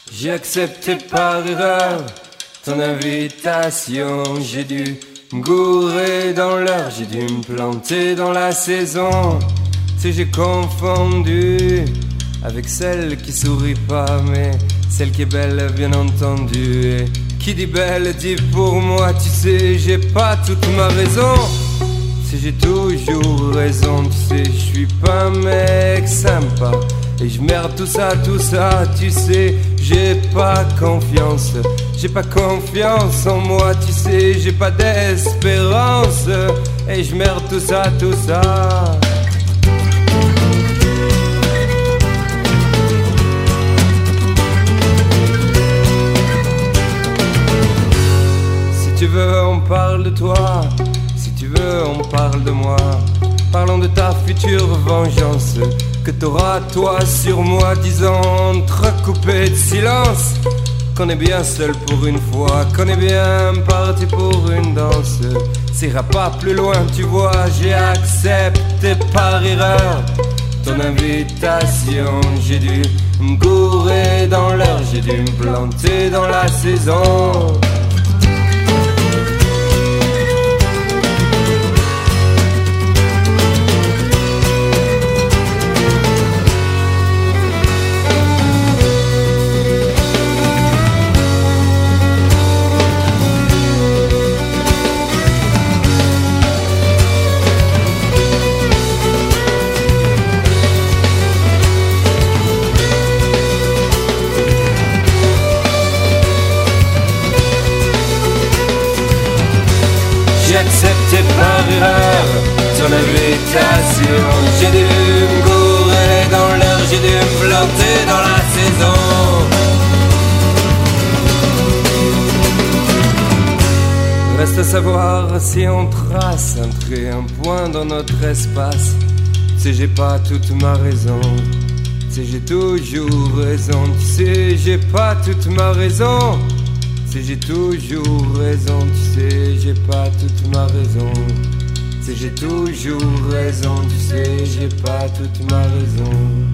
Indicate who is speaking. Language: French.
Speaker 1: J'ai accepté par erreur ton invitation. J'ai dû me gourer dans l'heure, j'ai dû me planter dans la saison. Tu sais, j'ai confondu avec celle qui sourit pas, mais celle qui est belle, bien entendu. Et qui dit belle dit pour moi, tu sais, j'ai pas toute ma raison. Tu sais, j'ai toujours raison, tu sais, je suis pas un mec sympa. Et je merde tout ça, tu sais, j'ai pas confiance en moi, tu sais, j'ai pas d'espérance. Et je merde tout ça. Si tu veux, on parle de toi, si tu veux, on parle de moi. Parlons de ta future vengeance que t'auras toi sur moi, disant entrecoupé de silence qu'on est bien seul pour une fois, qu'on est bien parti pour une danse. Ça ira pas plus loin, tu vois, j'ai accepté par erreur ton invitation. J'ai dû me gourer dans l'heure, j'ai dû me planter dans la saison. J'ai accepté par erreur ton invitation. J'ai dû me gourer dans l'heure, j'ai dû me planter dans la saison. Reste à savoir si on trace un trait, un point dans notre espace. Tu sais, j'ai pas toute ma raison. Tu sais, j'ai toujours raison. Tu sais, j'ai pas toute ma raison. Tu sais, j'ai toujours raison, tu sais, j'ai pas toute ma raison. Tu sais, j'ai toujours raison, tu sais, j'ai pas toute ma raison.